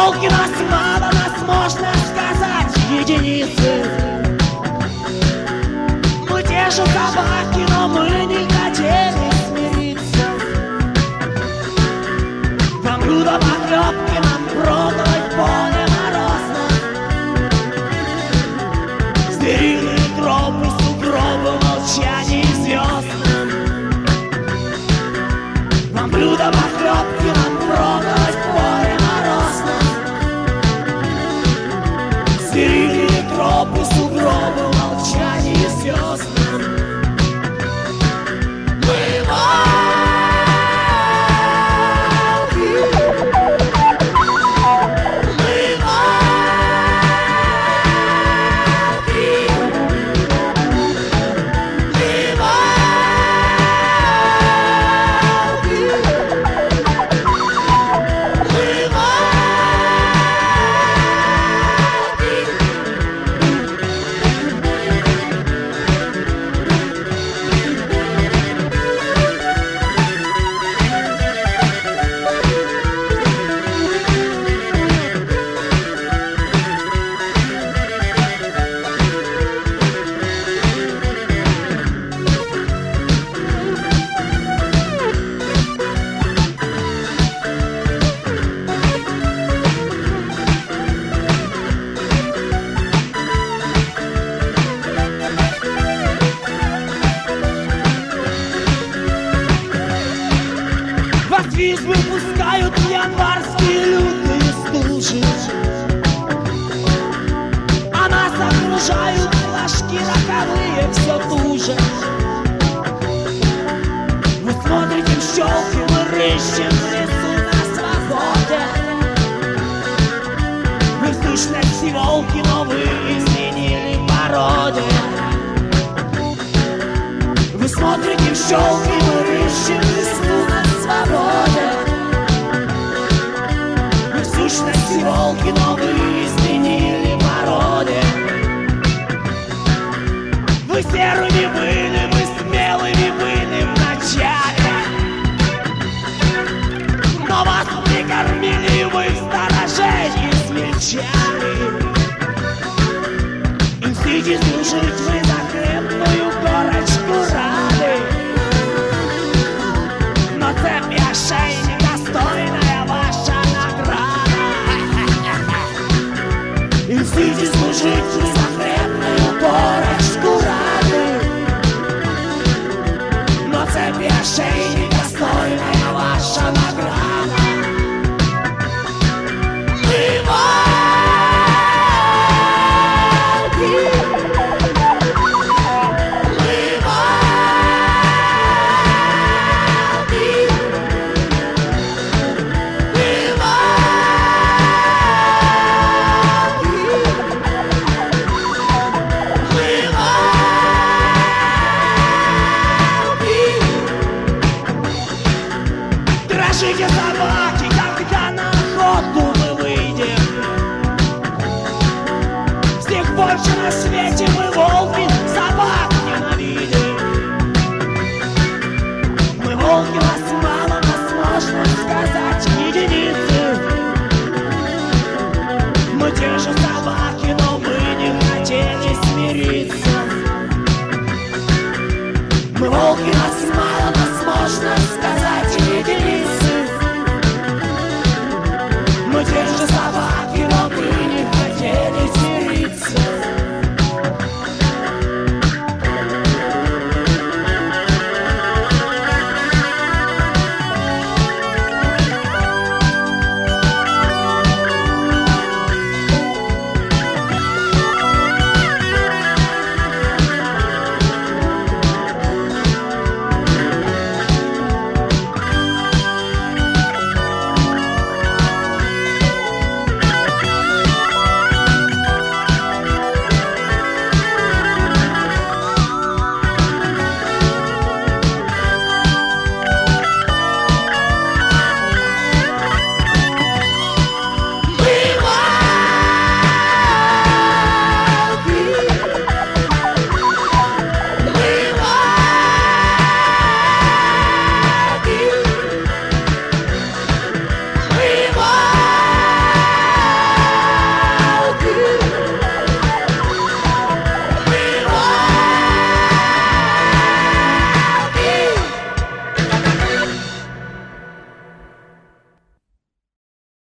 волки, нас мало, нас можно сказать единицы. Мы те же собаки, но мы не хотели смириться. Вам блюдо похлебки, нам пробовать поле морозно. Стерильные тропы, сугробы, молчание звездным. Вам блюдо похлебки, нам пробовать поле морозно. Стерильные тропы, сугробы, молчание звездным. Мы волки, мы волки, мы волки, мы Весь выпускают январские лютые стужи, а нас окружают флажки роковые все туже. Вы смотрите в щелки, мы рыщем в лесу на свободе. Вы в сущности волки, но вы изменили породе. Вы смотрите в щелки, мы рыщем в лесу на свободе. Вы в сущности волки, но вы изменили породе. Вы серыми были, мы смелыми были в начале, но вас не кормили, вы в сторожении смельчали. Инстите служить вы